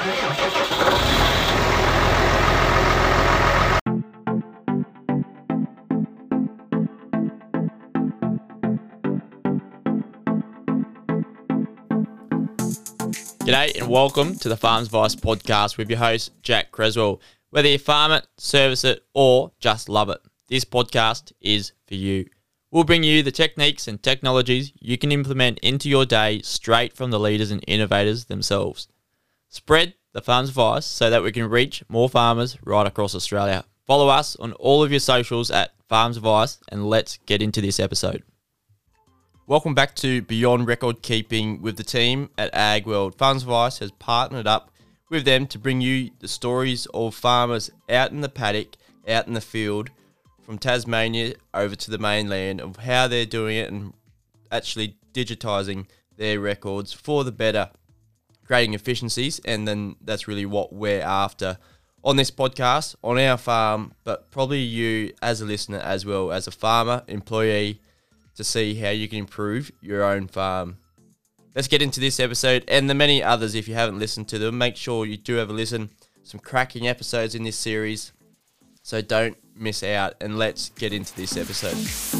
G'day and welcome to the Farms Advice podcast with your host, Jack Creswell. Whether you farm it, service it, or just love it, this podcast is for you. We'll bring you the techniques and technologies you can implement into your day straight from the leaders and innovators themselves. Spread the Farms Advice so that we can reach more farmers right across Australia. Follow us on all of your socials at Farms Advice and let's get into this episode. Welcome back to Beyond Record Keeping with the team at Ag World. Farms Advice has partnered up with them to bring you the stories of farmers out in the paddock, out in the field, from Tasmania over to the mainland, of how they're doing it and actually digitising their records for the better, creating efficiencies, and then that's really what we're after on this podcast, on our farm, but probably you as a listener as well, as a farmer, employee, to see how you can improve your own farm. Let's get into this episode and the many others. If you haven't listened to them, make sure you do have a listen. Some cracking episodes in this series, so don't miss out, and let's get into this episode.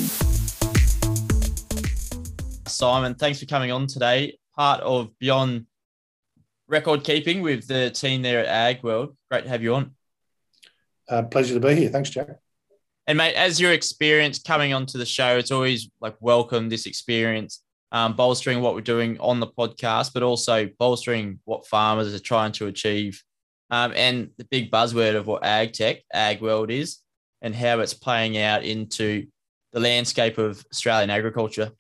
Simon, thanks for coming on today. Part of Beyond Record Keeping with the team there at Ag World. Great to have you on. Pleasure to be here. Thanks, Jack. And mate, as your experience coming onto the show, it's always like welcome this experience, bolstering what we're doing on the podcast, but also bolstering what farmers are trying to achieve, and the big buzzword of what ag tech, Ag World is, and how it's playing out into the landscape of Australian agriculture.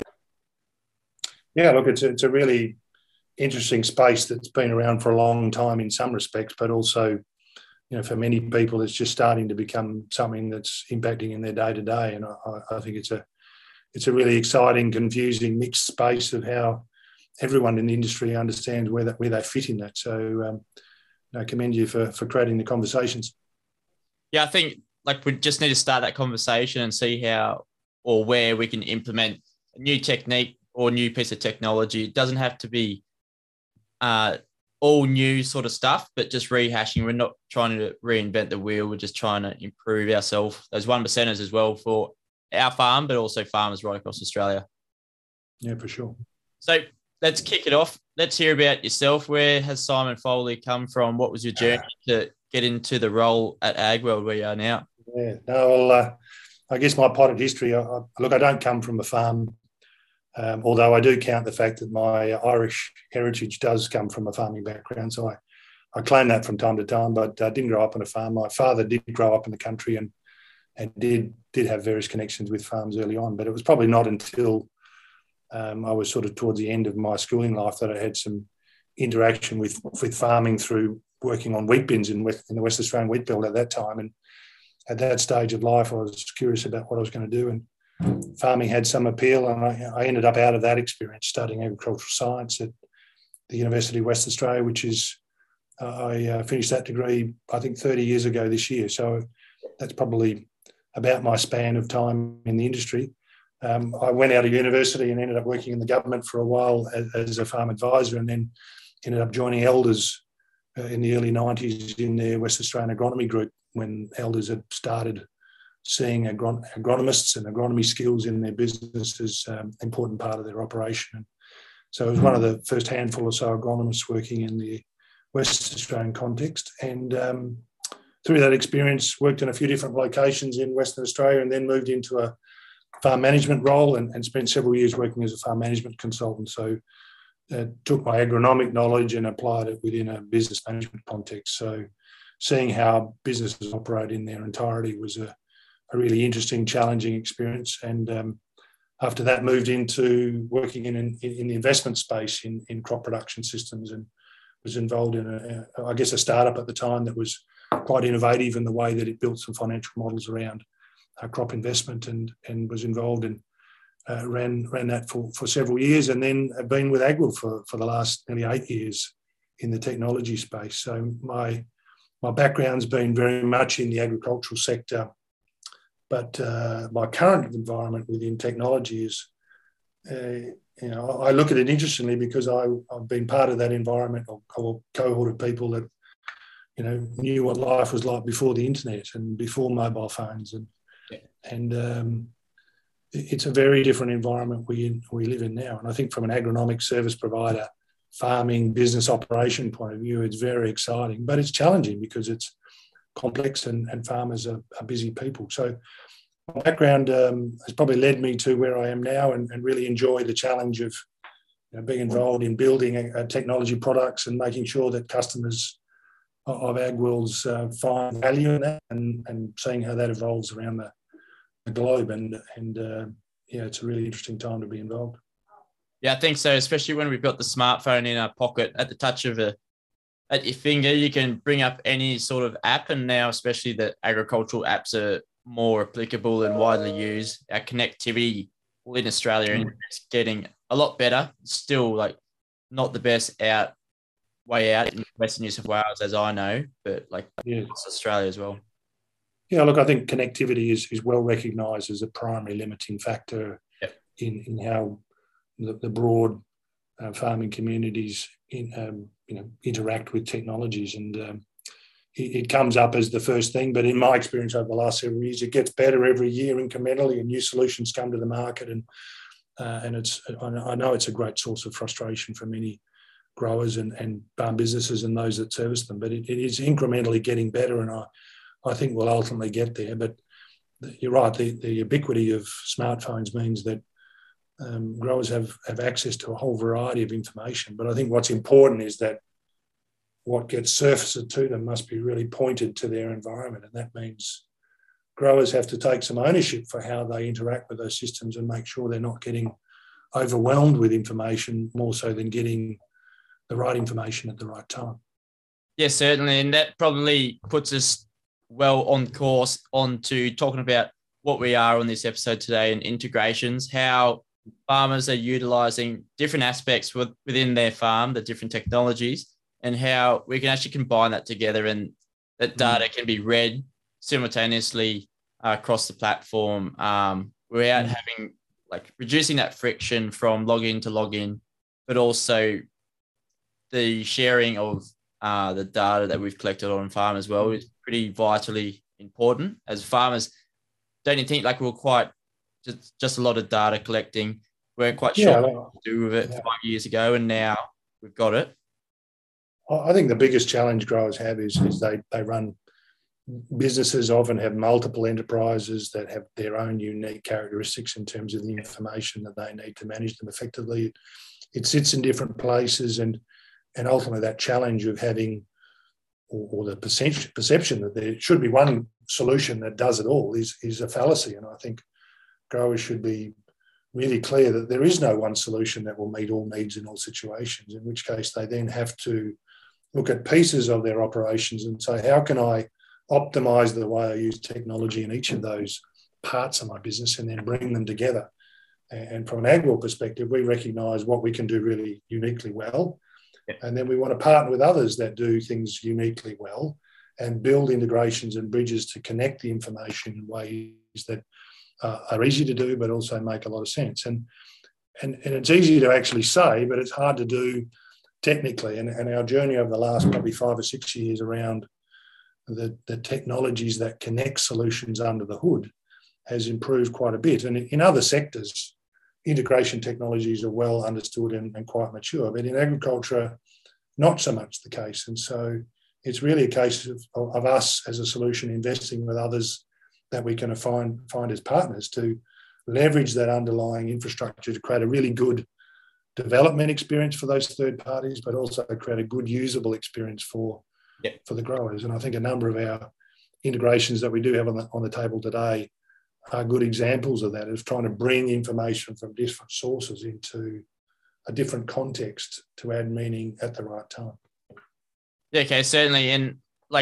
Yeah, look, it's a really interesting space that's been around for a long time in some respects, but also, you know, for many people, it's just starting to become something that's impacting in their day-to-day. And I think it's a really exciting, confusing, mixed space of how everyone in the industry understands where they fit in that. So I commend you for creating the conversations. Yeah, I think like we just need to start that conversation and see how or where we can implement a new technique or new piece of technology. It doesn't have to be all new sort of stuff, but just rehashing. We're not trying to reinvent the wheel. We're just trying to improve ourselves, those 1%ers as well, for our farm, but also farmers right across Australia. Yeah, for sure. So let's kick it off. Let's hear about yourself. Where has Simon Foley come from? What was your journey to get into the role at Ag World where you are now? Yeah, no, well, I guess my potted history, I don't come from a farm. Although I do count the fact that my Irish heritage does come from a farming background. So I claim that from time to time, but I didn't grow up on a farm. My father did grow up in the country and did have various connections with farms early on. But it was probably not until I was sort of towards the end of my schooling life that I had some interaction with farming through working on wheat bins in the West Australian wheat belt at that time. And at that stage of life, I was curious about what I was going to do. And farming had some appeal, and I ended up out of that experience studying agricultural science at the University of Western Australia, which is, I finished that degree, I think 30 years ago this year. So that's probably about my span of time in the industry. I went out of university and ended up working in the government for a while as a farm advisor, and then ended up joining Elders in the early 90s in their West Australian agronomy group when Elders had started seeing agronomists and agronomy skills in their business as an important part of their operation. And so it was one of the first handful or so agronomists working in the West Australian context. And through that experience, worked in a few different locations in Western Australia, and then moved into a farm management role and spent several years working as a farm management consultant. So took my agronomic knowledge and applied it within a business management context. So seeing how businesses operate in their entirety was a really interesting, challenging experience. And after that, moved into working in the investment space in crop production systems, and was involved in a startup at the time that was quite innovative in the way that it built some financial models around crop investment, and was involved in ran that for several years, and then have been with Ag World for the last nearly 8 years in the technology space. So my background's been very much in the agricultural sector. But my current environment within technology is, I look at it interestingly because I've been part of that environment or cohort of people that knew what life was like before the internet and before mobile phones, and it's a very different environment we live in now. And I think from an agronomic service provider, farming, business operation point of view, it's very exciting, but it's challenging because it's complex and farmers are busy people. So my background has probably led me to where I am now, and really enjoy the challenge of being involved in building technology products and making sure that customers of AgWorld's find value in that, and seeing how that evolves around the globe. And it's a really interesting time to be involved. Yeah, I think so, especially when we've got the smartphone in our pocket at the touch of at your finger. You can bring up any sort of app, and now especially the agricultural apps are more applicable and widely used. Our connectivity in Australia is getting a lot better. Still, like, not the best way out in Western New South Wales, as I know, but it's Australia as well. Yeah, look, I think connectivity is well recognised as a primary limiting factor in how the broad farming communities interact with technologies, and it comes up as the first thing. But in my experience over the last several years, it gets better every year incrementally, and new solutions come to the market, and I know it's a great source of frustration for many growers and farm businesses and those that service them. But it is incrementally getting better, and I think we'll ultimately get there. But you're right, the ubiquity of smartphones means that growers have access to a whole variety of information. But I think what's important is that what gets surfaced to them must be really pointed to their environment. And that means growers have to take some ownership for how they interact with those systems and make sure they're not getting overwhelmed with information more so than getting the right information at the right time. Yes, certainly. And that probably puts us well on course onto talking about what we are on this episode today, and integrations, how farmers are utilising different aspects within their farm, the different technologies, and how we can actually combine that together, and that data can be read simultaneously across the platform without having, reducing that friction from login to login, but also the sharing of the data that we've collected on farm as well is pretty vitally important. As farmers, don't you think we're quite just a lot of data collecting? Weren't quite sure what to do with it 5 years ago, and now we've got it. I think the biggest challenge growers have is they run businesses, often have multiple enterprises that have their own unique characteristics in terms of the information that they need to manage them effectively. It sits in different places, and ultimately that challenge of having, or the perception that there should be one solution that does it all is a fallacy. And I think growers should be really clear that there is no one solution that will meet all needs in all situations, in which case they then have to look at pieces of their operations and say, how can I optimize the way I use technology in each of those parts of my business, and then bring them together. And from an AgWorld perspective, we recognise what we can do really uniquely well. And then we want to partner with others that do things uniquely well, and build integrations and bridges to connect the information in ways that are easy to do, but also make a lot of sense. And it's easy to actually say, but it's hard to do technically. And our journey over the last probably 5 or 6 years around the technologies that connect solutions under the hood has improved quite a bit. And in other sectors, integration technologies are well understood and quite mature, but in agriculture, not so much the case. And so it's really a case of us as a solution investing with others that we can find as partners to leverage that underlying infrastructure to create a really good development experience for those third parties, but also create a good usable experience for the growers. And I think a number of our integrations that we do have on the table today are good examples of that, of trying to bring information from different sources into a different context to add meaning at the right time. Yeah, okay, certainly. And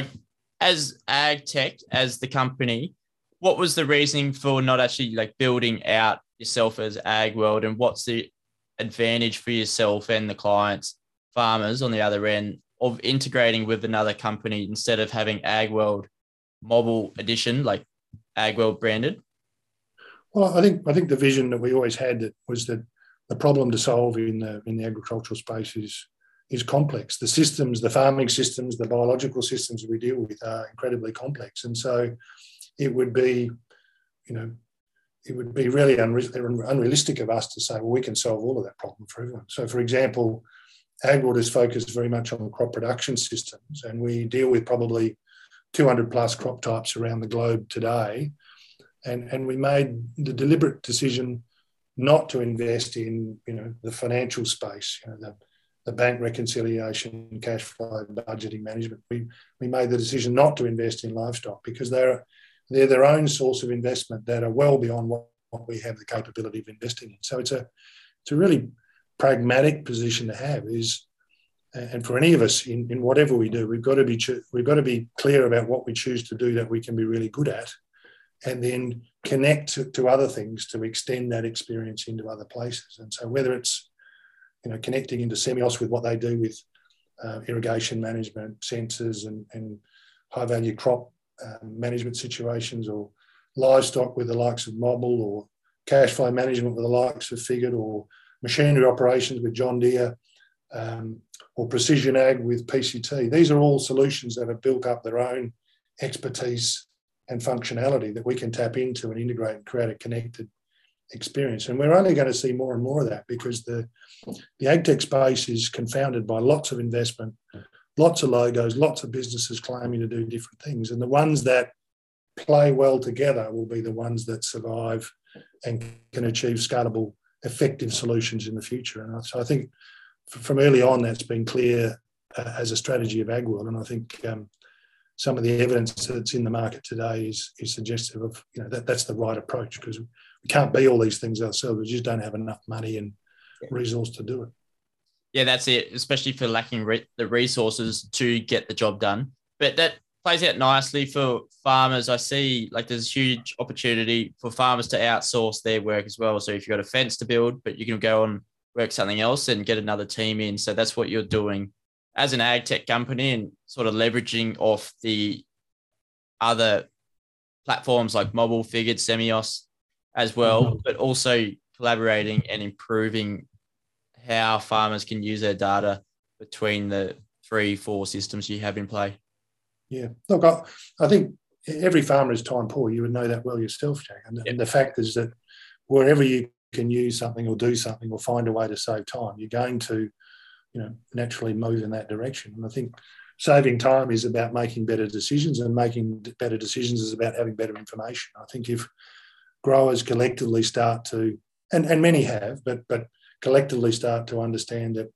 as AgTech, as the company, what was the reasoning for not actually building out yourself as AgWorld, and what's the advantage for yourself and the clients, farmers on the other end, of integrating with another company instead of having AgWorld mobile edition, AgWorld branded? Well, I think the vision that we always had was that the problem to solve in the agricultural space is complex. The systems, the farming systems, the biological systems we deal with are incredibly complex. And so it would be, it would be really unrealistic of us to say, well, we can solve all of that problem for everyone. So, for example, AgWorld is focused very much on crop production systems, and we deal with probably 200 plus crop types around the globe today. And we made the deliberate decision not to invest in, the financial space, the bank reconciliation, cash flow, budgeting management. We made the decision not to invest in livestock because they're their own source of investment that are well beyond what we have the capability of investing in. So it's a really pragmatic position to have. And for any of us in whatever we do, we've got to be clear about what we choose to do that we can be really good at, and then connect to other things to extend that experience into other places. And so whether it's connecting into Semios with what they do with irrigation management, sensors and high-value crop management situations, or livestock with the likes of Mobile, or cash flow management with the likes of Figure, or machinery operations with John Deere, or precision ag with PCT. These are all solutions that have built up their own expertise and functionality that we can tap into and integrate and create a connected experience. And we're only going to see more and more of that because the agtech space is confounded by lots of investment, lots of logos, lots of businesses claiming to do different things. And the ones that play well together will be the ones that survive and can achieve scalable, effective solutions in the future. And so I think from early on, that's been clear as a strategy of AgWorld. And I think some of the evidence that's in the market today is suggestive of that's the right approach, because we can't be all these things ourselves. We just don't have enough money and resource to do it. Yeah, that's it, especially for lacking the resources to get the job done. But that plays out nicely for farmers. I see there's huge opportunity for farmers to outsource their work as well. So if you've got a fence to build, but you can go and work something else and get another team in. So that's what you're doing as an ag tech company, and sort of leveraging off the other platforms like Mobile, Figured, Semios as well, but also collaborating and improving how farmers can use their data between the 3-4 systems you have in play. Yeah. Look, I think every farmer is time poor. You would know that well yourself, Jack. And the fact is that wherever you can use something or do something or find a way to save time, you're going to, naturally move in that direction. And I think saving time is about making better decisions, and making better decisions is about having better information. I think if growers collectively start to, and many have, but collectively start to understand that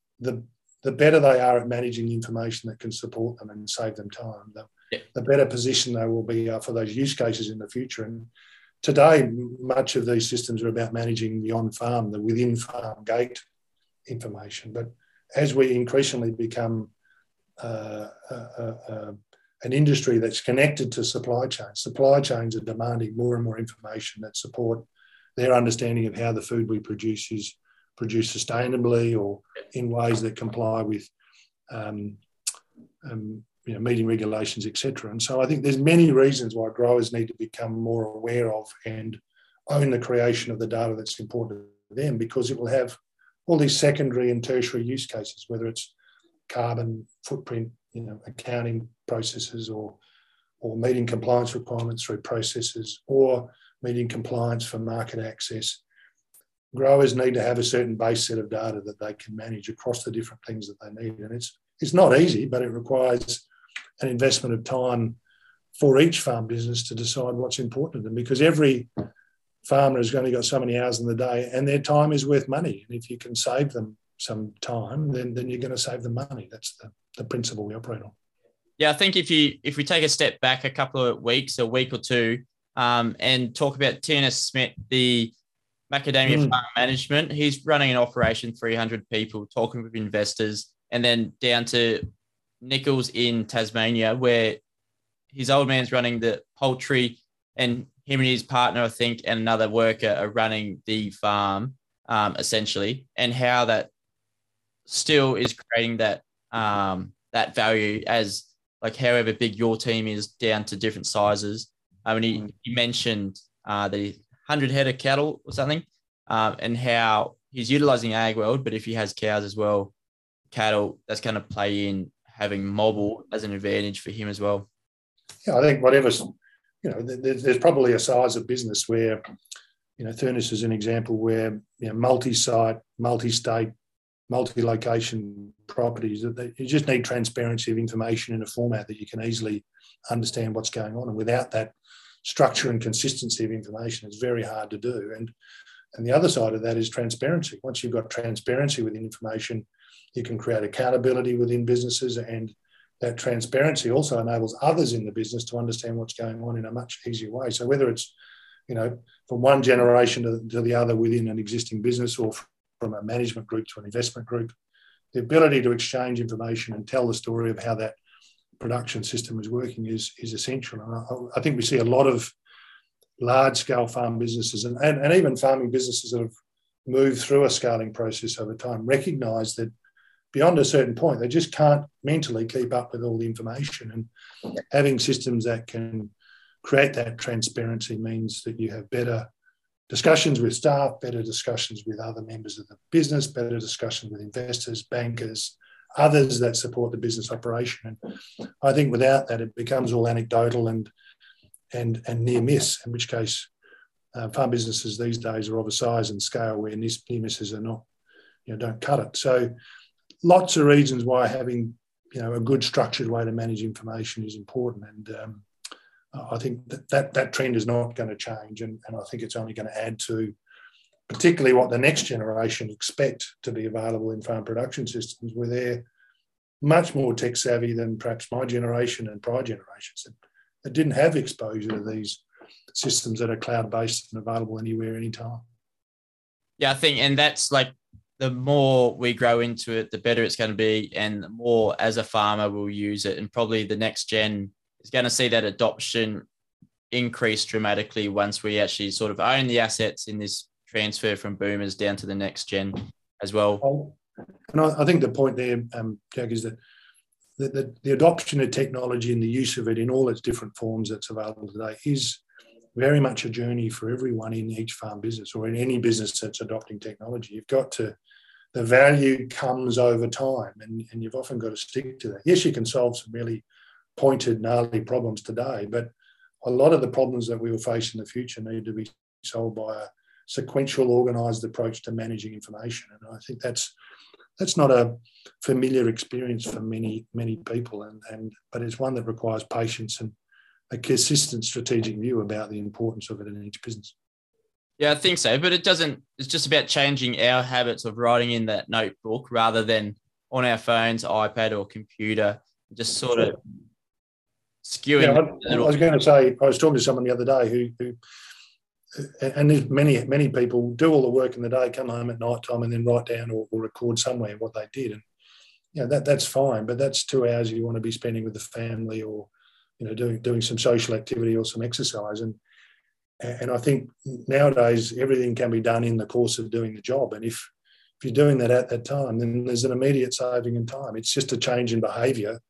the better they are at managing information that can support them and save them time, the better position they will be for those use cases in the future. And today, much of these systems are about managing the on-farm, the within-farm gate information. But as we increasingly become an industry that's connected to supply chains are demanding more and more information that support their understanding of how the food we produce is produced sustainably or in ways that comply with meeting regulations, etc. And so I think there's many reasons why growers need to become more aware of and own the creation of the data that's important to them, because it will have all these secondary and tertiary use cases, whether it's carbon footprint, accounting processes, or meeting compliance requirements through processes, or meeting compliance for market access. Growers need to have a certain base set of data that they can manage across the different things that they need. And it's not easy, but it requires an investment of time for each farm business to decide what's important to them, because every farmer has only got so many hours in the day, and their time is worth money. And if you can save them some time, then you're going to save them money. That's the principle we operate on. Yeah, I think if we take a step back a couple of weeks, a week or two, and talk about TNS Smith, the macadamia farm management, he's running an operation, 300 people, talking with investors, and then down to Nichols in Tasmania, where his old man's running the poultry, and him and his partner, I think, and another worker are running the farm, essentially, and how that still is creating that that value as however big your team is down to different sizes. I mean, he mentioned the 100 head of cattle or something, and how he's utilizing AgWorld, but if he has cows as well, cattle, that's going to play in having mobile as an advantage for him as well. Yeah, I think whatever's, there's probably a size of business where, Thurnis is an example where, multi-site, multi-state, multi-location properties, that you just need transparency of information in a format that you can easily understand what's going on. And without that structure and consistency of information, it's very hard to do. And the other side of that is transparency. Once you've got transparency within information, you can create accountability within businesses, and that transparency also enables others in the business to understand what's going on in a much easier way. So whether it's, from one generation to the other within an existing business, or from a management group to an investment group, the ability to exchange information and tell the story of how that production system is working is essential. And I think we see a lot of large-scale farm businesses and even farming businesses that have moved through a scaling process over time recognise that beyond a certain point, they just can't mentally keep up with all the information. And having systems that can create that transparency means that you have better discussions with staff, better discussions with other members of the business, better discussions with investors, bankers, others that support the business operation. And I think without that, it becomes all anecdotal and near miss, in which case farm businesses these days are of a size and scale where near misses are not, don't cut it. So lots of reasons why having, a good structured way to manage information is important. And I think that trend is not going to change. And I think it's only going to add to particularly what the next generation expect to be available in farm production systems, where they're much more tech savvy than perhaps my generation and prior generations that didn't have exposure to these systems that are cloud-based and available anywhere, anytime. Yeah, I think, and that's like, the more we grow into it, the better it's going to be, and the more as a farmer we'll use it. And probably the next gen is going to see that adoption increase dramatically once we actually sort of own the assets in this transfer from boomers down to the next gen as well. And I think the point there, Jack, is that the adoption of technology and the use of it in all its different forms that's available today is very much a journey for everyone in each farm business or in any business that's adopting technology. You've got to, the value comes over time, and you've often got to stick to that. Yes, you can solve some really pointed, gnarly problems today, but a lot of the problems that we will face in the future need to be solved by a sequential, organised approach to managing information. And I think that's not a familiar experience for many people, but it's one that requires patience and a consistent strategic view about the importance of it in each business. Yeah, I think so. But it's just about changing our habits of writing in that notebook rather than on our phones, iPad or computer, just sort of skewing. Yeah, I was going to say, I was talking to someone the other day who and there's many people do all the work in the day, come home at night time and then write down or record somewhere what they did. And, that's fine, but that's 2 hours you want to be spending with the family or, doing some social activity or some exercise. And I think nowadays everything can be done in the course of doing the job. And if you're doing that at that time, then there's an immediate saving in time. It's just a change in behaviour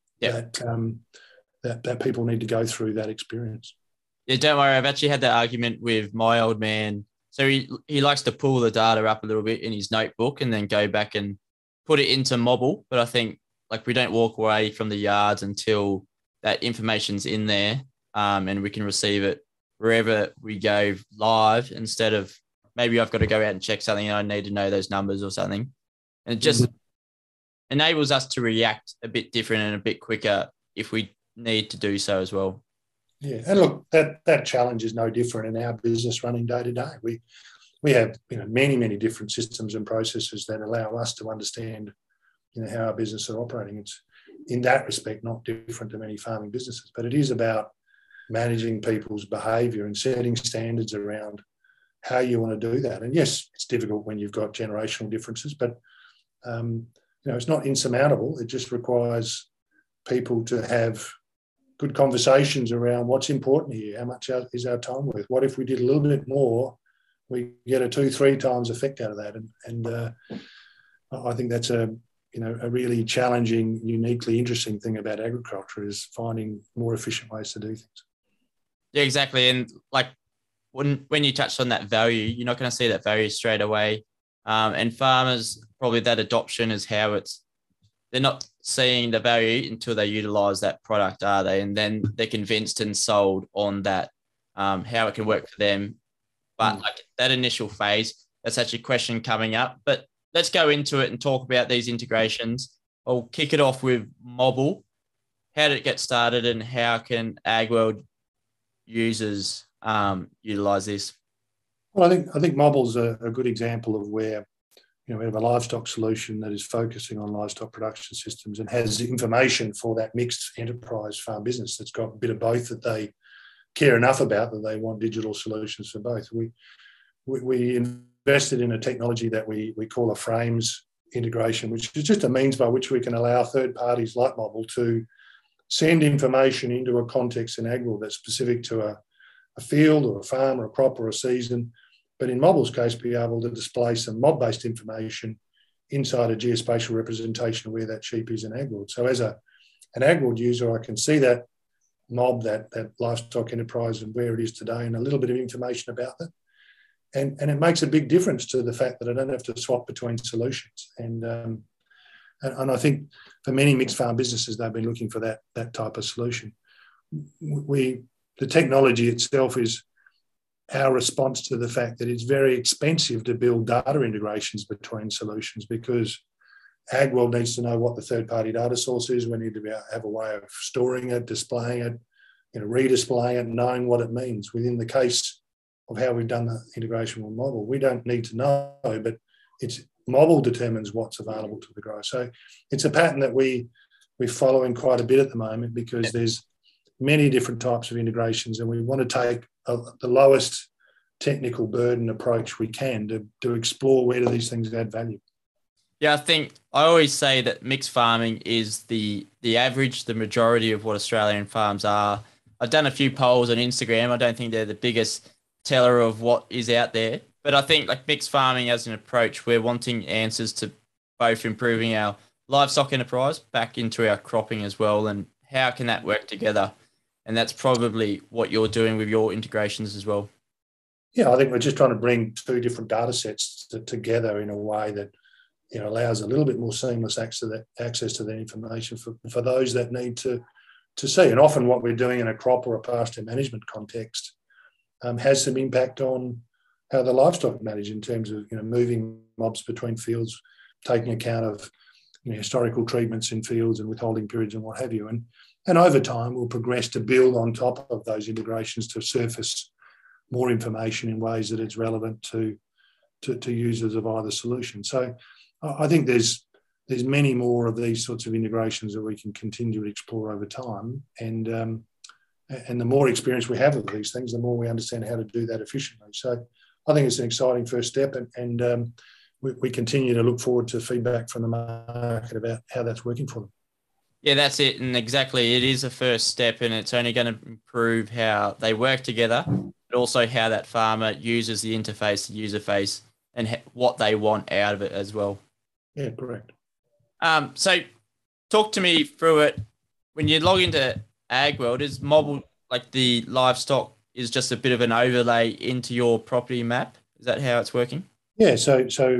that people need to go through that experience. Yeah, don't worry. I've actually had that argument with my old man. So he likes to pull the data up a little bit in his notebook and then go back and put it into Mobile. But I think we don't walk away from the yards until that information's in there, and we can receive it wherever we go live, instead of maybe I've got to go out and check something and I need to know those numbers or something. And it just enables us to react a bit different and a bit quicker if we need to do so as well. Yeah, and look, that challenge is no different in our business running day to day. We have many different systems and processes that allow us to understand how our business are operating. It's in that respect not different to many farming businesses, but it is about managing people's behaviour and setting standards around how you want to do that. And yes, it's difficult when you've got generational differences, but it's not insurmountable. It just requires people to have good conversations around what's important here. How much is our time worth? What if we did a little bit more? We get a 2-3 times effect out of that. And I think that's a really challenging, uniquely interesting thing about agriculture, is finding more efficient ways to do things. Yeah, exactly. And when you touched on that value, you're not going to see that value straight away. And farmers, probably that adoption is how it's they're not seeing the value until they utilize that product, are they? And then they're convinced and sold on that, how it can work for them. But like that initial phase, that's actually a question coming up. But let's go into it and talk about these integrations. I'll kick it off with Mobble. How did it get started, and how can AgWorld users utilize this? Well, I think Mobble's a good example of where, we have a livestock solution that is focusing on livestock production systems and has information for that mixed enterprise farm business that's got a bit of both, that they care enough about that they want digital solutions for both. We invested in a technology that we call a frames integration, which is just a means by which we can allow third parties like Mobble to send information into a context in AgWorld that's specific to a field or a farm or a crop or a season. But in Mobble's case, be able to display some mob-based information inside a geospatial representation of where that sheep is in AgWorld. So as an AgWorld user, I can see that mob, that livestock enterprise and where it is today, and a little bit of information about it. And it makes a big difference to the fact that I don't have to swap between solutions. And I think for many mixed farm businesses, they've been looking for that type of solution. The technology itself is our response to the fact that it's very expensive to build data integrations between solutions, because AgWorld needs to know what the third-party data source is. We need to have a way of storing it, displaying it, redisplaying it, knowing what it means. Within the case of how we've done the integration with Mobble, we don't need to know, but it's Mobble determines what's available to the grower. So it's a pattern that we're following quite a bit at the moment, because there's many different types of integrations, and we want to take the lowest technical burden approach we can to explore where do these things add value. Yeah, I think I always say that mixed farming is the average, the majority of what Australian farms are. I've done a few polls on Instagram. I don't think they're the biggest teller of what is out there, but I think like mixed farming as an approach, we're wanting answers to both improving our livestock enterprise back into our cropping as well, and how can that work together? And that's probably what you're doing with your integrations as well. Yeah, I think we're just trying to bring two different data sets together in a way that allows a little bit more seamless access to that information for those that need to see. And often what we're doing in a crop or a pasture management context has some impact on how the livestock manage in terms of moving mobs between fields, taking account of historical treatments in fields and withholding periods and what have you. And over time, we'll progress to build on top of those integrations to surface more information in ways that it's relevant to users of either solution. So I think there's many more of these sorts of integrations that we can continue to explore over time. And the more experience we have of these things, the more we understand how to do that efficiently. So I think it's an exciting first step, and we continue to look forward to feedback from the market about how that's working for them. Yeah, that's it. And exactly, it is a first step, and it's only going to improve how they work together, but also how that farmer uses the interface, the user face, and what they want out of it as well. Yeah, correct. So talk to me through it. When you log into AgWorld, is Mobble, like the livestock, is just a bit of an overlay into your property map? Is that how it's working? Yeah, so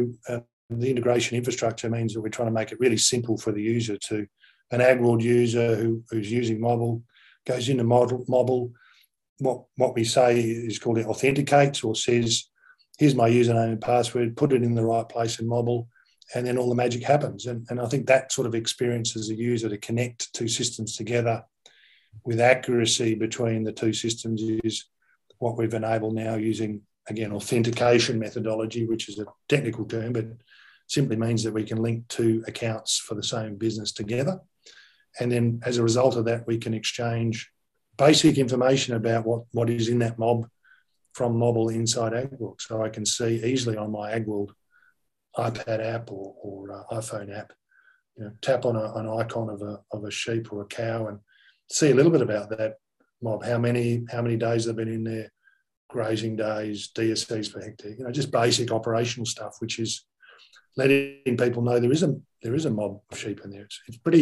the integration infrastructure means that we're trying to make it really simple for the user to, an AgWorld user who's using Mobble goes into Mobble. What we say is called it authenticates, or says, here's my username and password, put it in the right place in Mobble, and then all the magic happens. And I think that sort of experience as a user to connect two systems together with accuracy between the two systems is what we've enabled now using, again, authentication methodology, which is a technical term, but simply means that we can link two accounts for the same business together. And then as a result of that, we can exchange basic information about what is in that mob from Mobble inside AgWorld. So I can see easily on my AgWorld iPad app or iPhone app, tap on an icon of a sheep or a cow and see a little bit about that mob, how many days they've been in there, grazing days, DSCs per hectare, just basic operational stuff, which is letting people know there is a mob of sheep in there.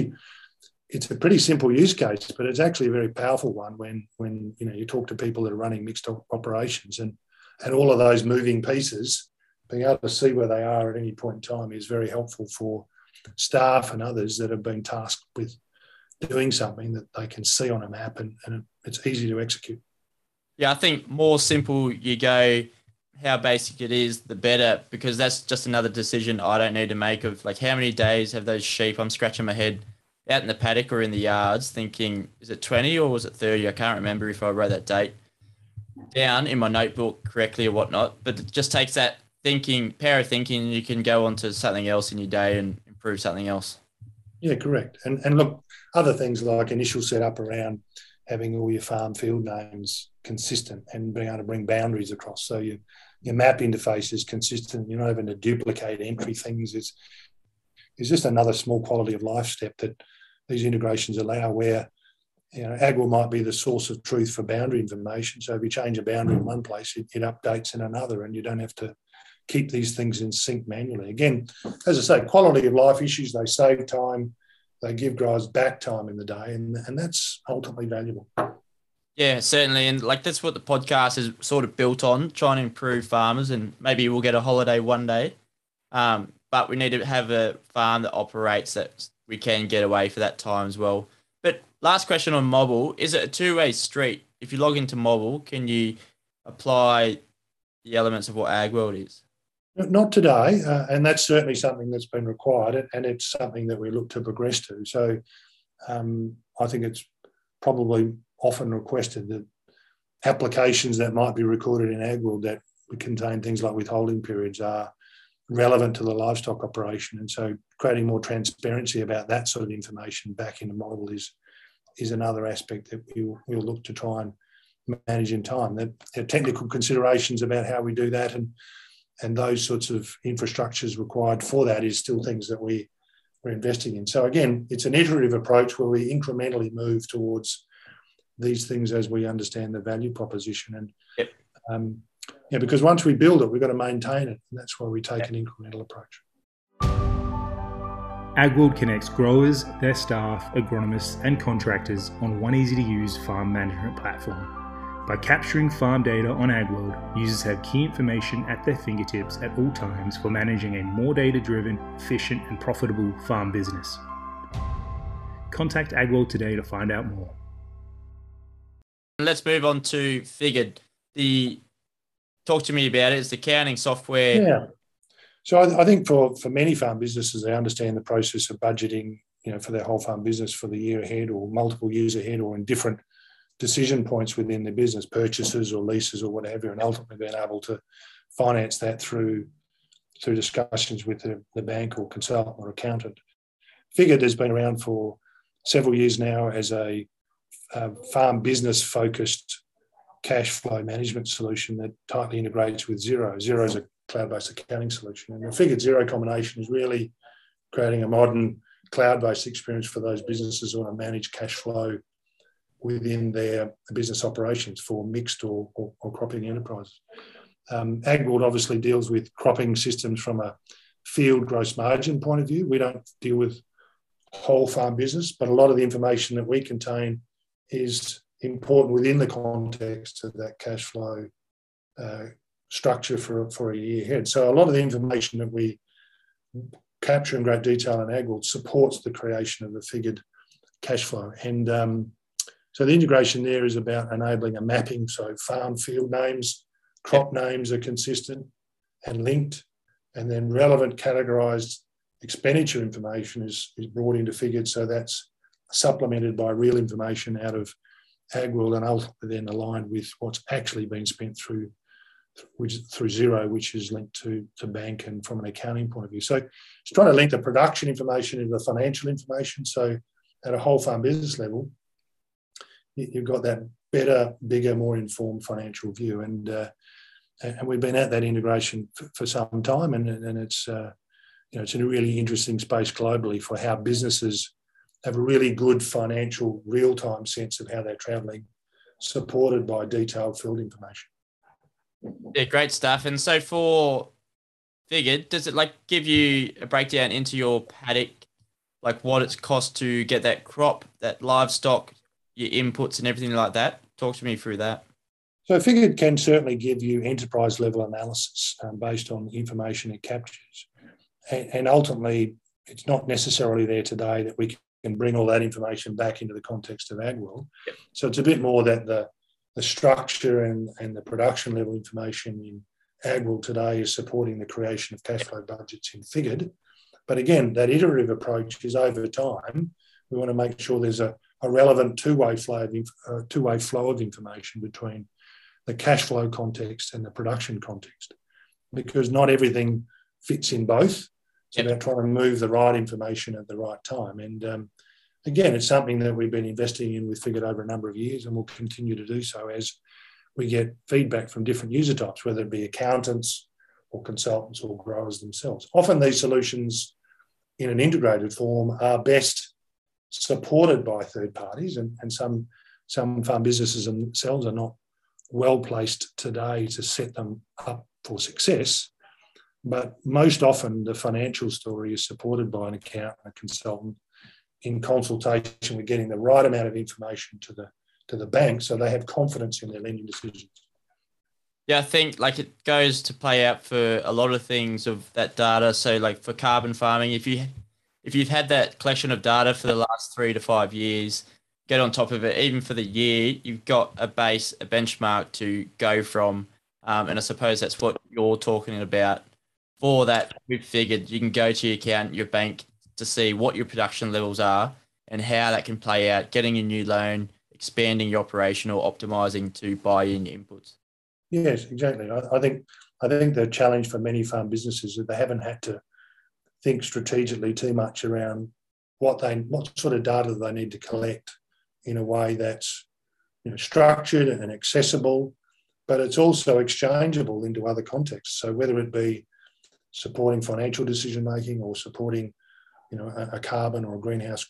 It's a pretty simple use case, but it's actually a very powerful one when you talk to people that are running mixed operations, and all of those moving pieces, being able to see where they are at any point in time is very helpful for staff and others that have been tasked with doing something that they can see on a map, and it's easy to execute. Yeah, I think more simple you go, how basic it is, the better, because that's just another decision I don't need to make of like how many days have those sheep. I'm scratching my head out in the paddock or in the yards thinking, is it 20 or was it 30? I can't remember if I wrote that date down in my notebook correctly or whatnot, but it just takes that power of thinking, and you can go on to something else in your day and improve something else. Yeah, correct. And look, other things like initial setup around having all your farm field names consistent and being able to bring boundaries across. So your map interface is consistent. You're not having to duplicate entry things. It's just another small quality of life step that these integrations allow, where Agwell might be the source of truth for boundary information. So if you change a boundary in one place, it updates in another, and you don't have to keep these things in sync manually. Again, as I say, quality of life issues, they save time, they give growers back time in the day, and that's ultimately valuable. Yeah, certainly. And like that's what the podcast is sort of built on, trying to improve farmers, and maybe we'll get a holiday one day. But we need to have a farm that operates that we can get away for that time as well. But last question on Mobble, is it a two-way street? If you log into Mobble, can you apply the elements of what AgWorld is? Not today, and that's certainly something that's been required, and it's something that we look to progress to. So I think it's probably often requested that applications that might be recorded in AgWorld that would contain things like withholding periods are relevant to the livestock operation. And so creating more transparency about that sort of information back in the model is another aspect that we'll look to try and manage in time. There are technical considerations about how we do that, and those sorts of infrastructures required for that is still things that we're investing in. So again, it's an iterative approach where we incrementally move towards these things as we understand the value proposition. And yep. Because once we build it, we've got to maintain it. And that's why we take an incremental approach. AgWorld connects growers, their staff, agronomists and contractors on one easy-to-use farm management platform. By capturing farm data on AgWorld, users have key information at their fingertips at all times for managing a more data-driven, efficient and profitable farm business. Contact AgWorld today to find out more. Let's move on to Figured. Talk to me about it. It's the accounting software. Yeah. So I think for many farm businesses, they understand the process of budgeting, for their whole farm business for the year ahead or multiple years ahead, or in different decision points within their business, purchases or leases or whatever, and ultimately being able to finance that through discussions with the bank or consultant or accountant. Figured has been around for several years now as a farm business focused cash flow management solution that tightly integrates with Xero. Xero is a cloud-based accounting solution, and the Figured Xero combination is really creating a modern cloud-based experience for those businesses who want to manage cash flow within their business operations for mixed or cropping enterprises. AgWorld obviously deals with cropping systems from a field gross margin point of view. We don't deal with whole farm business, but a lot of the information that we contain is important within the context of that cash flow structure for a year ahead. So a lot of the information that we capture in great detail in AgWorld supports the creation of the Figured cash flow. And so the integration there is about enabling a mapping. So farm field names, crop names are consistent and linked, and then relevant categorised expenditure information is brought into Figured. So that's supplemented by real information out of AgWorld and ultimately then aligned with what's actually been spent through Xero, which is linked to bank and from an accounting point of view. So it's trying to link the production information into the financial information. So at a whole farm business level, you've got that better, bigger, more informed financial view. And we've been at that integration for some time, and it's it's in a really interesting space globally for how businesses have a really good financial real-time sense of how they're travelling, supported by detailed field information. Yeah, great stuff. And so for Figured, does it give you a breakdown into your paddock, what it's cost to get that crop, that livestock, your inputs and everything like that? Talk to me through that. So Figured can certainly give you enterprise level analysis based on the information it captures. And ultimately, it's not necessarily there today that we can bring all that information back into the context of AgWorld. Yep. So it's a bit more that the structure and the production level information in AgWorld today is supporting the creation of cash flow budgets in Figured. But again, that iterative approach is over time. We want to make sure there's a relevant two-way flow of information between the cash flow context and the production context, because not everything fits in both. It's about trying to move the right information at the right time. And again, it's something that we've been investing in with Figured over a number of years, and we'll continue to do so as we get feedback from different user types, whether it be accountants or consultants or growers themselves. Often these solutions in an integrated form are best supported by third parties, and some farm businesses themselves are not well placed today to set them up for success. But most often the financial story is supported by an accountant, a consultant, in consultation with getting the right amount of information to the bank so they have confidence in their lending decisions. Yeah, I think like it goes to play out for a lot of things of that data. So like for carbon farming, if you've had that collection of data for the last 3 to 5 years, get on top of it, even for the year, you've got a benchmark to go from. And I suppose that's what you're talking about. For that, we've figured you can go to your account, your bank, to see what your production levels are and how that can play out, getting a new loan, expanding your operation or optimizing to buy in inputs. Yes, exactly. I think the challenge for many farm businesses is that they haven't had to think strategically too much around what sort of data they need to collect in a way that's structured and accessible, but it's also exchangeable into other contexts. So whether it be supporting financial decision making or supporting a carbon or a greenhouse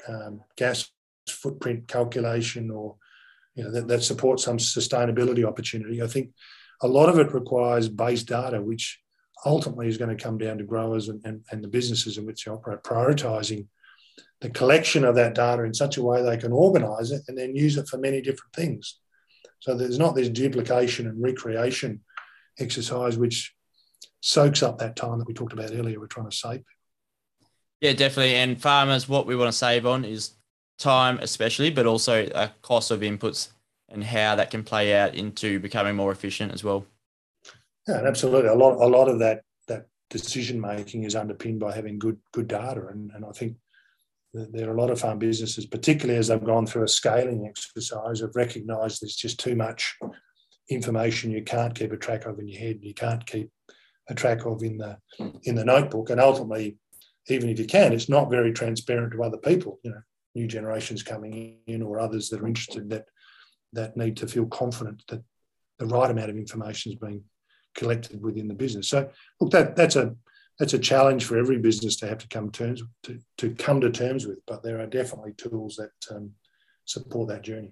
gas footprint calculation, or that supports some sustainability opportunity. I think a lot of it requires base data, which ultimately is going to come down to growers and the businesses in which they operate, prioritising the collection of that data in such a way they can organise it and then use it for many different things. So there's not this duplication and recreation exercise which soaks up that time that we talked about earlier we're trying to save. Yeah, definitely. And farmers, what we want to save on is time especially, but also a cost of inputs and how that can play out into becoming more efficient as well. Yeah, absolutely. A lot of that decision making is underpinned by having good data, and I think there are a lot of farm businesses, particularly as they've gone through a scaling exercise, have recognised there's just too much information you can't keep a track of in your head, you can't keep a track of in the notebook, and ultimately, even if you can, it's not very transparent to other people. New generations coming in or others that are interested that need to feel confident that the right amount of information is being collected within the business. So, look, that's a challenge for every business to have to come to terms with. But there are definitely tools that support that journey.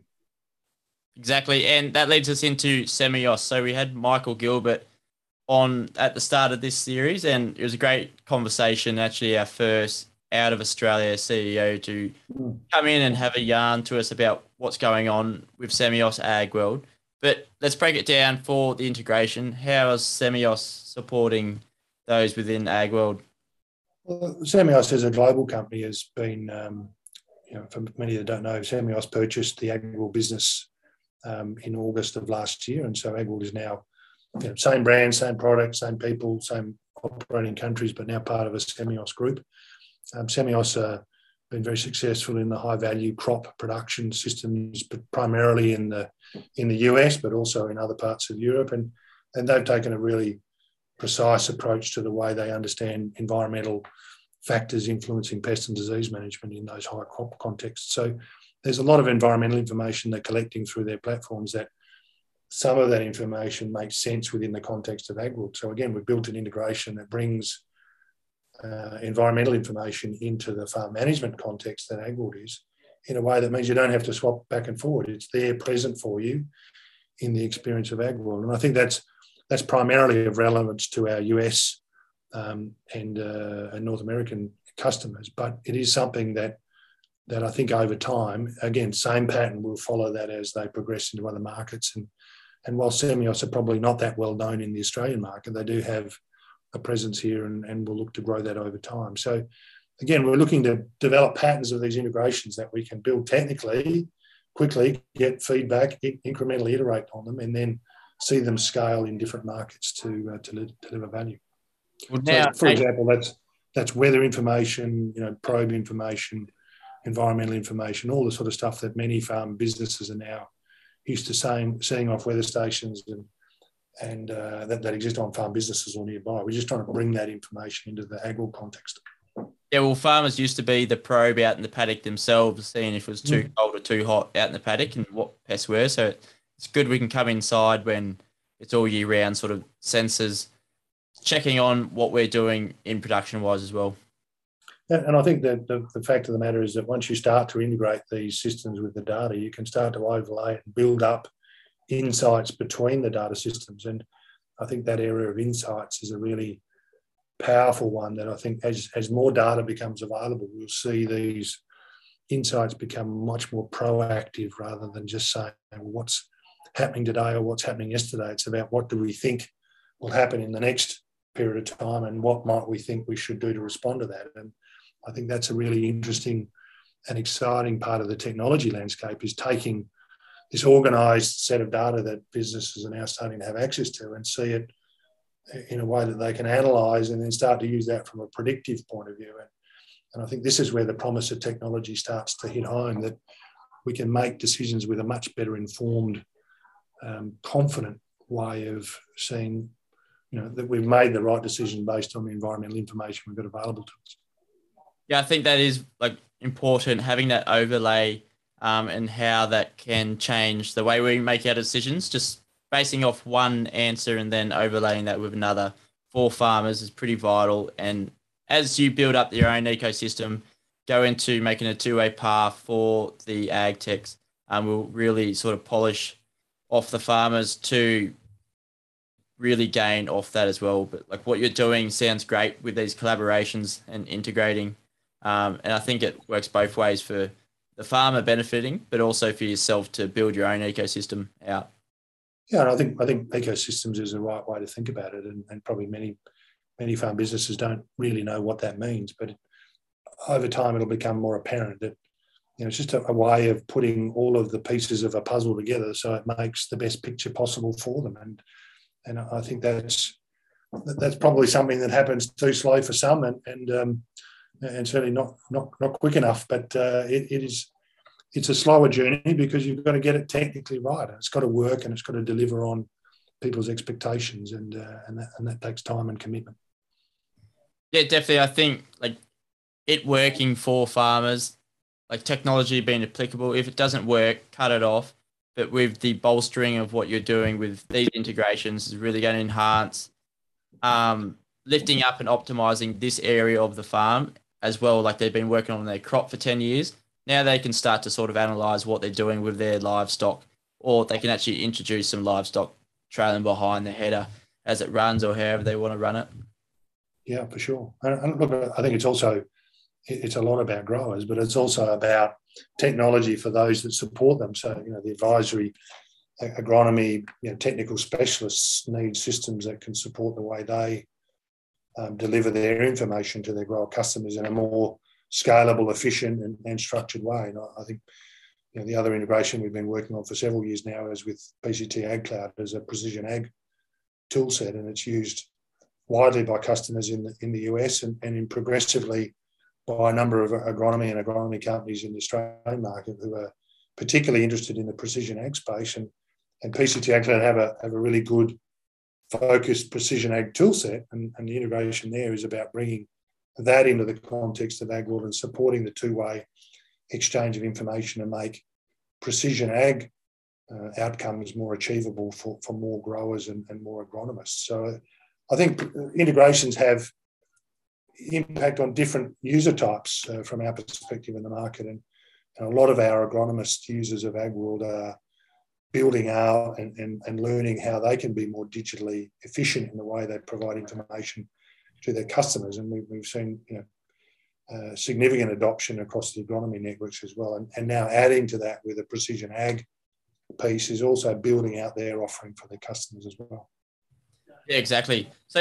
Exactly, and that leads us into Semios. So we had Michael Gilbert on at the start of this series, and it was a great conversation. Actually, our first out of Australia CEO to come in and have a yarn to us about what's going on with Semios AgWorld. But let's break it down for the integration. How is Semios supporting those within AgWorld? Well, Semios as a global company has been, for many that don't know, Semios purchased the AgWorld business in August of last year. And so AgWorld is now same brand, same product, same people, same operating countries, but now part of a Semios group. Semios been very successful in the high-value crop production systems, but primarily in the US, but also in other parts of Europe. And they've taken a really precise approach to the way they understand environmental factors influencing pest and disease management in those high crop contexts. So there's a lot of environmental information they're collecting through their platforms that some of that information makes sense within the context of AgWorld. So again, we've built an integration that brings environmental information into the farm management context that AgWorld is, in a way that means you don't have to swap back and forward. It's there present for you in the experience of AgWorld. And I think that's primarily of relevance to our US and North American customers. But it is something that I think over time, again, same pattern will follow that as they progress into other markets. And while Semios are probably not that well known in the Australian market, they do have a presence here and will look to grow that over time. So again, we're looking to develop patterns of these integrations that we can build technically, quickly, get feedback, incrementally iterate on them, and then see them scale in different markets to deliver value. Well, now, so, for example, that's weather information, probe information, environmental information, all the sort of stuff that many farm businesses are now used to seeing off weather stations and that exist on farm businesses or nearby. We're just trying to bring that information into the agri context. Yeah, well, farmers used to be the probe out in the paddock themselves, seeing if it was too cold or too hot out in the paddock and what pests were. So it's good we can come inside when it's all year round, sort of sensors, checking on what we're doing in production-wise as well. And I think that the fact of the matter is that once you start to integrate these systems with the data, you can start to overlay and build up insights between the data systems. And I think that area of insights is a really powerful one that I think as more data becomes available, we'll see these insights become much more proactive rather than just saying, well, what's happening today or what's happening yesterday. It's about what do we think will happen in the next period of time and what might we think we should do to respond to that. And I think that's a really interesting and exciting part of the technology landscape, is taking this organised set of data that businesses are now starting to have access to and see it in a way that they can analyse and then start to use that from a predictive point of view. And I think this is where the promise of technology starts to hit home, that we can make decisions with a much better informed, confident way of seeing, that we've made the right decision based on the environmental information we've got available to us. Yeah, I think that is important, having that overlay and how that can change the way we make our decisions. Just basing off one answer and then overlaying that with another for farmers is pretty vital. And as you build up your own ecosystem, go into making a two-way path for the ag techs, will really sort of polish off the farmers to really gain off that as well. But what you're doing sounds great with these collaborations and integrating. And I think it works both ways, for the farmer benefiting, but also for yourself to build your own ecosystem out. Yeah, and I think ecosystems is the right way to think about it, and probably many farm businesses don't really know what that means, but over time it'll become more apparent that it's just a way of putting all of the pieces of a puzzle together so it makes the best picture possible for them. And I think that's probably something that happens too slow for some, and certainly not quick enough. But it's a slower journey because you've got to get it technically right, and it's got to work, and it's got to deliver on people's expectations, and that takes time and commitment. Yeah, definitely. I think it working for farmers, technology being applicable. If it doesn't work, cut it off. But with the bolstering of what you're doing with these integrations is really going to enhance lifting up and optimizing this area of the farm as well. They've been working on their crop for 10 years. Now they can start to sort of analyze what they're doing with their livestock, or they can actually introduce some livestock trailing behind the header as it runs, or however they want to run it. Yeah, for sure. And look, I think it's a lot about growers, but it's also about technology for those that support them. So, the advisory, agronomy, technical specialists need systems that can support the way they deliver their information to their grower customers in a more scalable, efficient and structured way. And I think the other integration we've been working on for several years now is with PCT Ag Cloud as a precision ag tool set, and it's used widely by customers in the US and progressively by a number of agronomy companies in the Australian market who are particularly interested in the precision ag space. And PCT Ag Cloud have a really good focused precision ag tool set, and the integration there is about bringing that into the context of AgWorld and supporting the two-way exchange of information and make precision ag outcomes more achievable for more growers and more agronomists. So I think integrations have impact on different user types from our perspective in the market, and a lot of our agronomist users of AgWorld are building out and learning how they can be more digitally efficient in the way they provide information to their customers. And we've seen significant adoption across the agronomy networks as well. And now adding to that with a precision ag piece is also building out their offering for their customers as well. Yeah, exactly. So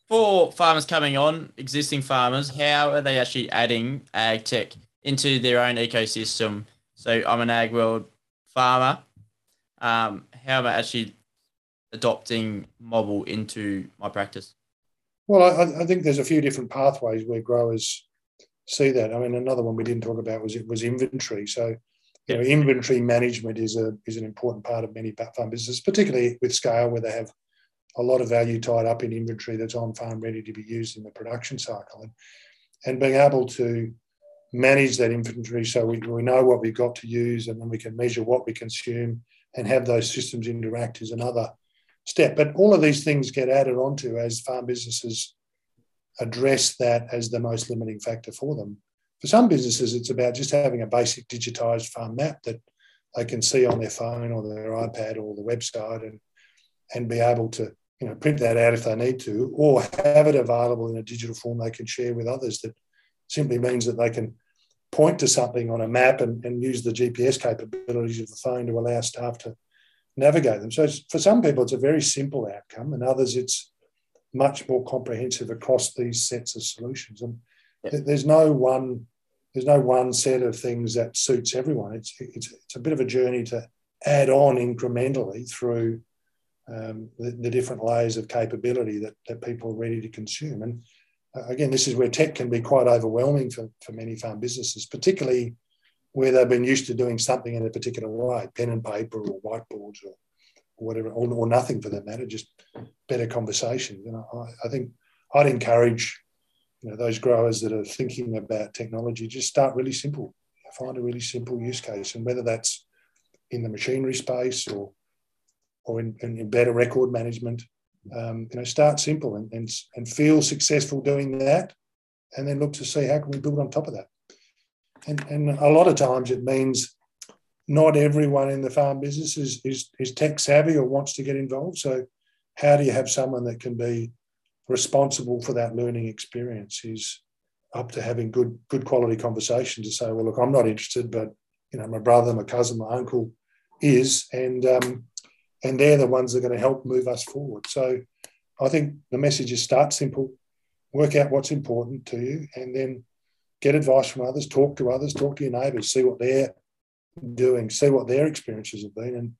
For farmers coming on, existing farmers, how are they actually adding ag tech into their own ecosystem? So I'm an ag world farmer. How am I actually adopting Mobble into my practice? Well, I think there's a few different pathways where growers see that. I mean, another one we didn't talk about was inventory. So, inventory management is an important part of many farm businesses, particularly with scale, where they have a lot of value tied up in inventory that's on farm ready to be used in the production cycle, and being able to manage that inventory so we know what we've got to use, and then we can measure what we consume and have those systems interact is another step. But all of these things get added onto as farm businesses address that as the most limiting factor for them. For some businesses, it's about just having a basic digitised farm map that they can see on their phone or their iPad or the website and be able to print that out if they need to, or have it available in a digital form they can share with others. That simply means that they can point to something on a map and use the GPS capabilities of the phone to allow staff to navigate them. So for some people, it's a very simple outcome, and others it's much more comprehensive across these sets of solutions. And there's no one set of things that suits everyone. It's a bit of a journey to add on incrementally through the different layers of capability that people are ready to consume. And again, this is where tech can be quite overwhelming for many farm businesses, particularly where they've been used to doing something in a particular way, pen and paper or whiteboards or whatever, or nothing for that matter, just better conversation. I think I'd encourage those growers that are thinking about technology, just start really simple. Find a really simple use case, and whether that's in the machinery space or in better record management, start simple and feel successful doing that, and then look to see how can we build on top of that. And a lot of times it means not everyone in the farm business is tech savvy or wants to get involved. So how do you have someone that can be responsible for that learning experience is up to having good quality conversation to say, well, look, I'm not interested, but my brother, my cousin, my uncle is, and they're the ones that are going to help move us forward. So I think the message is start simple, work out what's important to you, and then get advice from others, talk to your neighbours, see what they're doing, see what their experiences have been,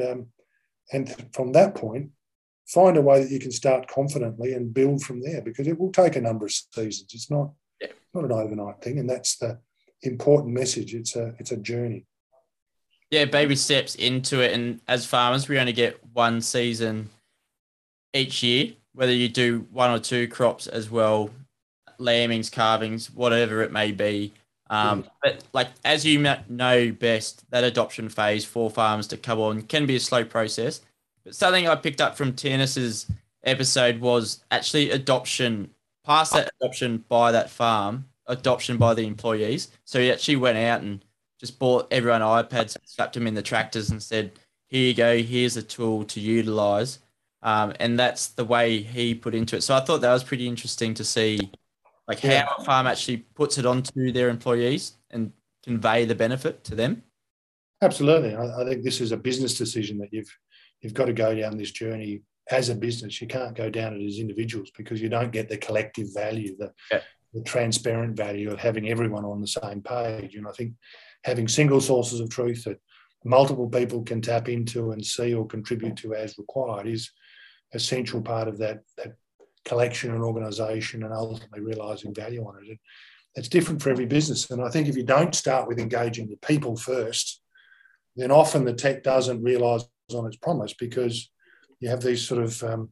and from that point, find a way that you can start confidently and build from there, because it will take a number of seasons. It's not an overnight thing, and that's the important message. It's a journey. Yeah, baby steps into it. And as farmers, we only get one season each year, whether you do one or two crops as well, lambings, calvings, whatever it may be. But as you know best, that adoption phase for farmers to come on can be a slow process. But something I picked up from Tiernis's episode was actually adoption, past that adoption by that farm, adoption by the employees. So he actually went out and just bought everyone iPads, slapped them in the tractors and said, here you go, here's a tool to utilise. And that's the way he put into it. So I thought that was pretty interesting to see how a farm actually puts it onto their employees and convey the benefit to them. Absolutely. I think this is a business decision that you've got to go down this journey as a business. You can't go down it as individuals, because you don't get the collective value, the transparent value of having everyone on the same page. And I think having single sources of truth that multiple people can tap into and see or contribute to as required is an essential part of that collection and organisation, and ultimately realising value on it. And it's different for every business. And I think if you don't start with engaging the people first, then often the tech doesn't realise on its promise, because you have these sort of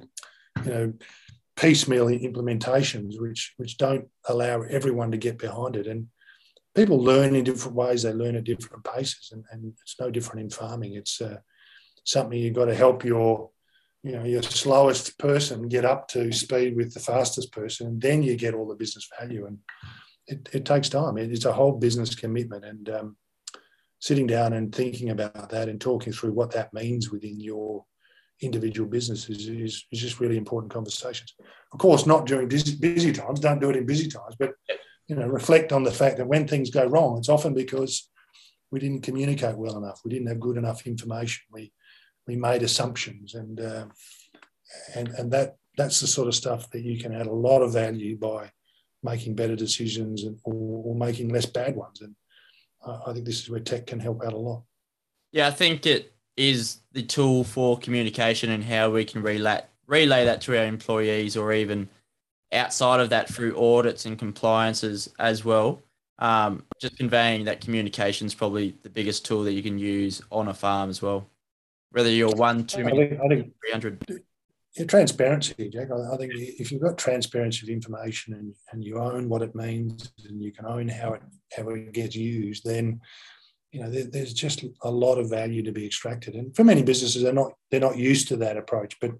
piecemeal implementations which don't allow everyone to get behind it. And people learn in different ways, they learn at different paces, and it's no different in farming. It's something you've got to help your slowest person get up to speed with the fastest person, and then you get all the business value. And it takes time. It's a whole business commitment, and sitting down and thinking about that and talking through what that means within your individual business is just really important conversations. Of course, not during busy times. Don't do it in busy times, but reflect on the fact that when things go wrong, it's often because we didn't communicate well enough. We didn't have good enough information. We made assumptions, and that that's the sort of stuff that you can add a lot of value by making better decisions or making less bad ones. And I think this is where tech can help out a lot. Yeah, I think it is the tool for communication and how we can relay that to our employees, or even outside of that through audits and compliances as well. Just conveying that communication is probably the biggest tool that you can use on a farm as well. Whether you're 1, 2 million, I think 300. Yeah, transparency, Jack. I think if you've got transparency of information and you own what it means and you can own how it gets used, then there's just a lot of value to be extracted. And for many businesses, they're not used to that approach. But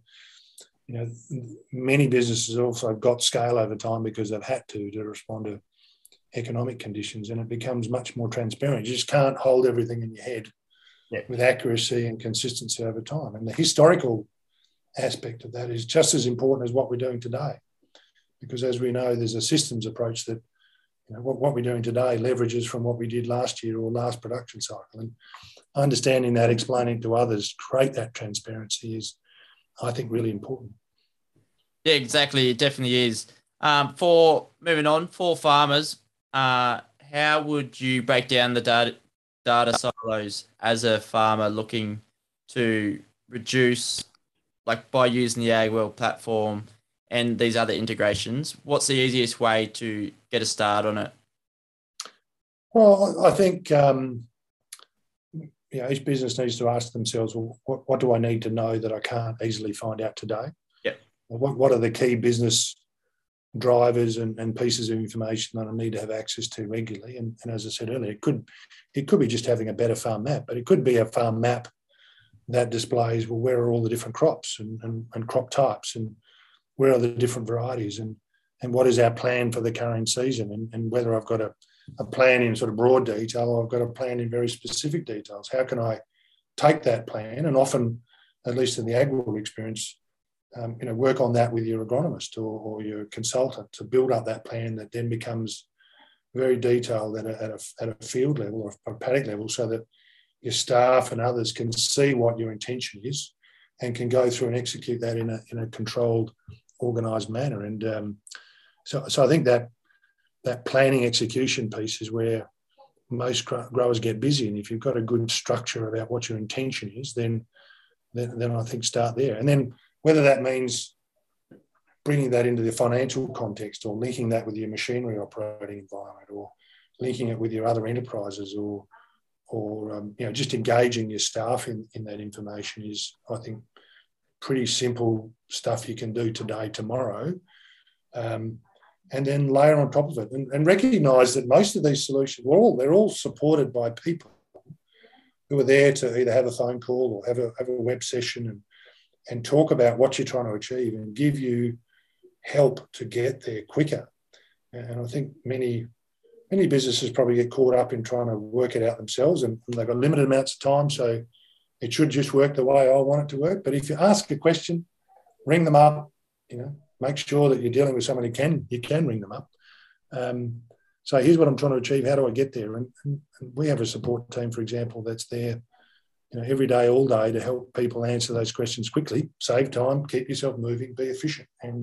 many businesses also got scale over time because they've had to respond to economic conditions, and it becomes much more transparent. You just can't hold everything in your head with accuracy and consistency over time. And the historical aspect of that is just as important as what we're doing today, because as we know, there's a systems approach that what we're doing today leverages from what we did last year or last production cycle. And understanding that, explaining to others, create that transparency is, I think, really important. Yeah, exactly. It definitely is. For moving on, for farmers, how would you break down the data silos as a farmer looking to reduce, like by using the AgWorld platform and these other integrations? What's the easiest way to get a start on it? Well, I think each business needs to ask themselves, well, what do I need to know that I can't easily find out today? Yep. What are the key business drivers and pieces of information that I need to have access to regularly? And as I said earlier, it could be just having a better farm map, but it could be a farm map that displays, well, where are all the different crops and crop types, and where are the different varieties, and what is our plan for the current season, and whether I've got a plan in sort of broad detail or I've got a plan in very specific details. How can I take that plan, and often, at least in the AgWorld experience, work on that with your agronomist or your consultant to build up that plan that then becomes very detailed at a field level or a paddock level, so that your staff and others can see what your intention is and can go through and execute that in a controlled, organised manner. And so I think that planning execution piece is where most growers get busy. And if you've got a good structure about what your intention is, then I think start there. And then whether that means bringing that into the financial context, or linking that with your machinery operating environment, or linking it with your other enterprises, or just engaging your staff in that information is, I think, pretty simple stuff you can do today, tomorrow, and then layer on top of it and recognise that most of these solutions, they're all supported by people who are there to either have a phone call or have a web session and talk about what you're trying to achieve and give you help to get there quicker. And I think many businesses probably get caught up in trying to work it out themselves, and they've got limited amounts of time, so it should just work the way I want it to work. But if you ask a question, ring them up, make sure that you're dealing with someone you can ring them up. So here's what I'm trying to achieve. How do I get there? And we have a support team, for example, that's there every day, all day, to help people answer those questions quickly, save time, keep yourself moving, be efficient. And,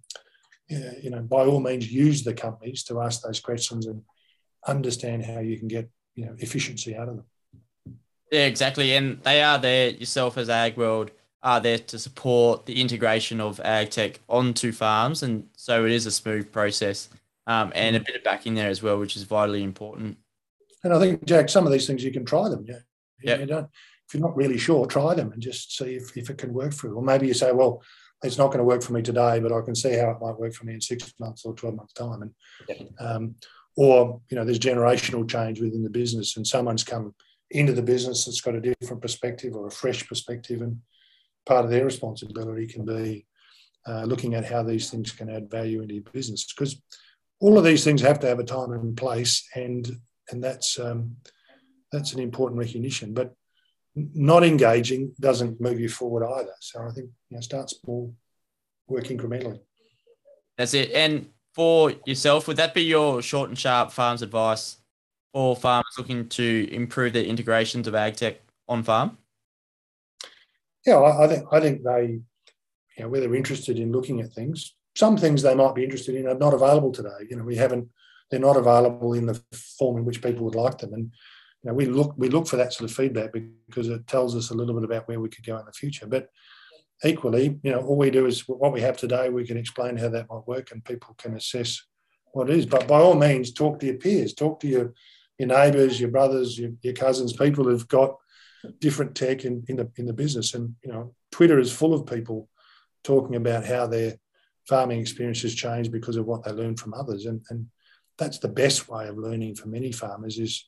by all means, use the companies to ask those questions and understand how you can get, efficiency out of them. Yeah, exactly. And they are there, yourself as AgWorld, are there to support the integration of AgTech onto farms. And so it is a smooth process, and a bit of backing there as well, which is vitally important. And I think, Jack, some of these things you can try them. Yeah. If you're not really sure, try them and just see if it can work for you. Or maybe you say, well, it's not going to work for me today, but I can see how it might work for me in 6 months or 12 months' time. And or there's generational change within the business, and someone's come into the business that's got a different perspective or a fresh perspective, and part of their responsibility can be looking at how these things can add value into your business, because all of these things have to have a time and place, and that's an important recognition. But not engaging doesn't move you forward either. So I think start small, work incrementally. That's it. And for yourself, would that be your short and sharp farms advice for farmers looking to improve their integrations of AgTech on farm? Yeah, I think they, where they're interested in looking at things. Some things they might be interested in are not available today. They're not available in the form in which people would like them. And we look for that sort of feedback because it tells us a little bit about where we could go in the future. But equally, all we do is what we have today, we can explain how that might work and people can assess what it is. But by all means, talk to your peers, talk to your neighbours, your brothers, your cousins, people who've got different tech in the business. And, Twitter is full of people talking about how their farming experience has changed because of what they learned from others. And that's the best way of learning for many farmers is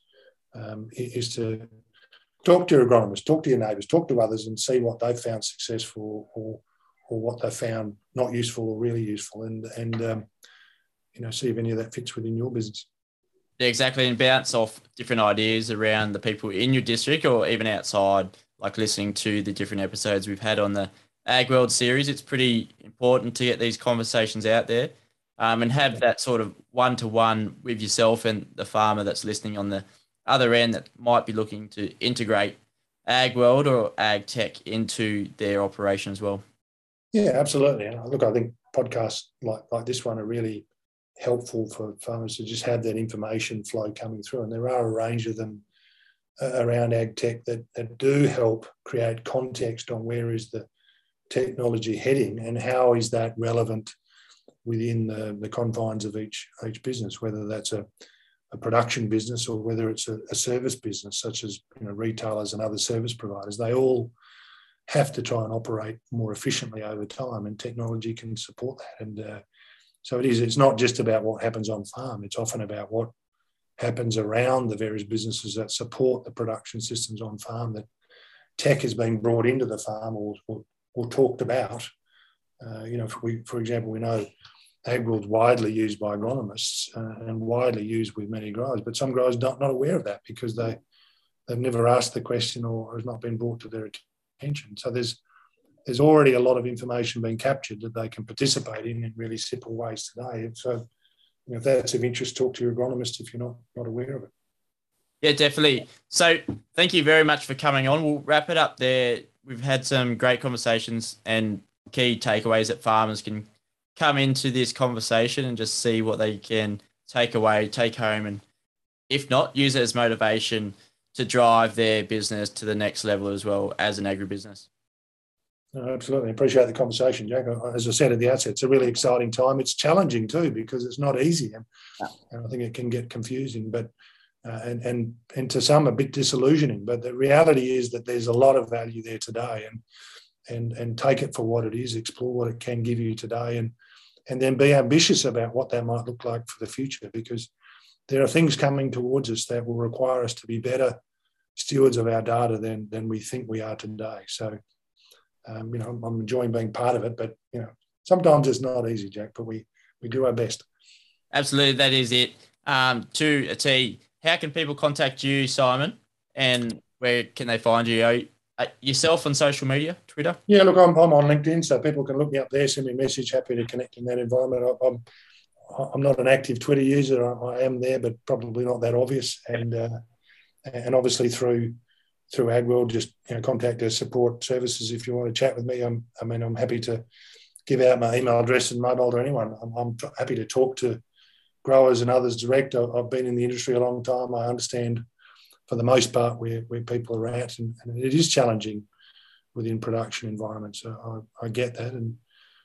to talk to your agronomists, talk to your neighbours, talk to others and see what they've found successful or what they found not useful or really useful and see if any of that fits within your business. Yeah, exactly. And bounce off different ideas around the people in your district or even outside, like listening to the different episodes we've had on the Ag World series. It's pretty important to get these conversations out there and have that sort of one-to-one with yourself and the farmer that's listening on the other end that might be looking to integrate Ag World or Ag Tech into their operation as well. Yeah, absolutely. And look, I think podcasts like this one are really helpful for farmers to just have that information flow coming through. And there are a range of them around ag tech that do help create context on where is the technology heading and how is that relevant within the confines of each business, whether that's a production business or whether it's a service business, such as retailers and other service providers. They all have to try and operate more efficiently over time, and technology can support that. And so it's not just about what happens on farm. It's often about what happens around the various businesses that support the production systems on farm, that tech has been brought into the farm or talked about. For example, we know AgWorld's widely used by agronomists and widely used with many growers, but some growers not aware of that because they've never asked the question or has not been brought to their attention. So there's already a lot of information being captured that they can participate in really simple ways today. So if that's of interest, talk to your agronomist if you're not aware of it. Yeah, definitely. So thank you very much for coming on. We'll wrap it up there. We've had some great conversations and key takeaways that farmers can come into this conversation and just see what they can take away, take home, and if not, use it as motivation to drive their business to the next level as well as an agribusiness. Absolutely. I appreciate the conversation, Jack. As I said at the outset, it's a really exciting time. It's challenging too because it's not easy, and I think it can get confusing, but and to some a bit disillusioning. But the reality is that there's a lot of value there today, and take it for what it is. Explore what it can give you today, and then be ambitious about what that might look like for the future, because there are things coming towards us that will require us to be better stewards of our data than we think we are today. So. I'm enjoying being part of it, but sometimes it's not easy, Jack. But we do our best. Absolutely, that is it. To a T, how can people contact you, Simon, and where can they find you? Yourself on social media, Twitter? Yeah, look, I'm on LinkedIn, so people can look me up there, send me a message. Happy to connect in that environment. I'm not an active Twitter user. I am there, but probably not that obvious. And obviously through AgWorld, just contact our support services if you want to chat with me. I'm happy to give out my email address and mobile to anyone. I'm happy to talk to growers and others direct. I've been in the industry a long time. I understand for the most part where people are at, and it is challenging within production environments. So I get that, and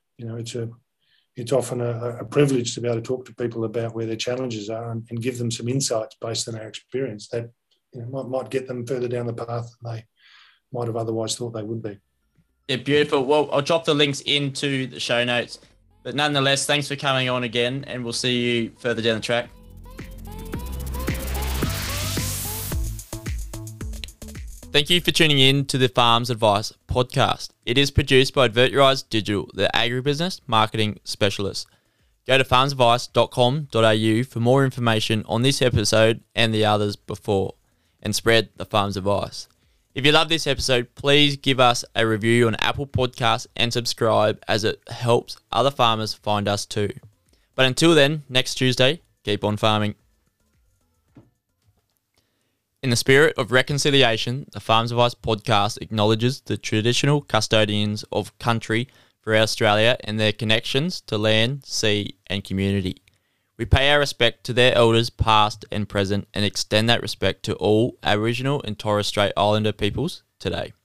it's often a privilege to be able to talk to people about where their challenges are and give them some insights based on our experience that might get them further down the path than they might have otherwise thought they would be. Yeah, beautiful. Well, I'll drop the links into the show notes. But nonetheless, thanks for coming on again, and we'll see you further down the track. Thank you for tuning in to the Farms Advice podcast. It is produced by AdvertYourEyes Digital, the agribusiness marketing specialist. Go to farmsadvice.com.au for more information on this episode and the others before, and spread the farm's advice. If you love this episode, please give us a review on Apple Podcasts and subscribe, as it helps other farmers find us too. But until then, next Tuesday, keep on farming. In the spirit of reconciliation, the Farms Advice podcast acknowledges the traditional custodians of country for Australia and their connections to land, sea and community. We pay our respect to their elders past and present and extend that respect to all Aboriginal and Torres Strait Islander peoples today.